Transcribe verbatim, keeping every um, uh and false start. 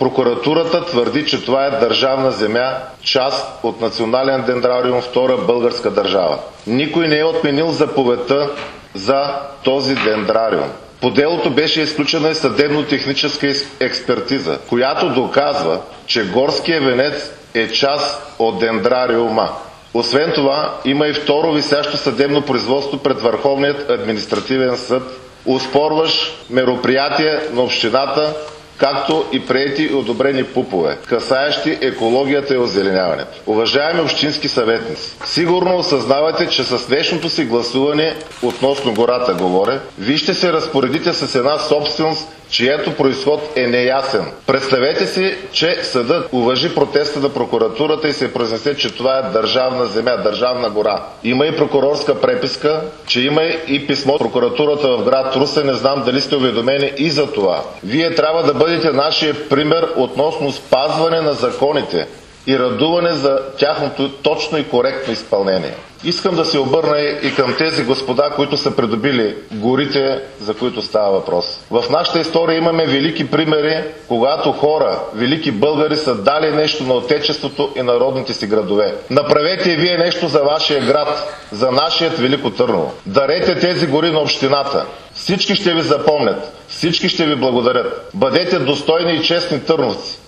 Прокуратурата твърди, че това е държавна земя, част от национален дендрариум, втора българска държава. Никой не е отменил заповедта за този дендрариум. По делото беше изключена и съдебно-техническа експертиза, която доказва, че горският венец е част от дендрариума. Освен това, има и второ висящо съдебно производство пред Върховният административен съд, оспорващ мероприятие на общината, както и приети и одобрени пупове, касаещи екологията и озеленяването. Уважаеми общински съветници, сигурно осъзнавате, че с днешното си гласуване, относно гората говоря, вие ще се разпоредите с една собственост, чието произход е неясен. Представете си, че съдът уважи протеста на прокуратурата и се произнесе, че това е държавна земя, държавна гора. Има и прокурорска преписка, че има и писмо от прокуратурата в град Русе. Не знам дали сте уведомени и за това. Вие трябва да бъдете нашия пример относно спазване на законите и радуване за тяхното точно и коректно изпълнение. Искам да се обърна и към тези господа, които са придобили горите, за които става въпрос. В нашата история имаме велики примери, когато хора, велики българи, са дали нещо на отечеството и народните си градове. Направете и вие нещо за вашия град, за нашият Велико Търново. Дарете тези гори на общината. Всички ще ви запомнят, всички ще ви благодарят. Бъдете достойни и честни търновци.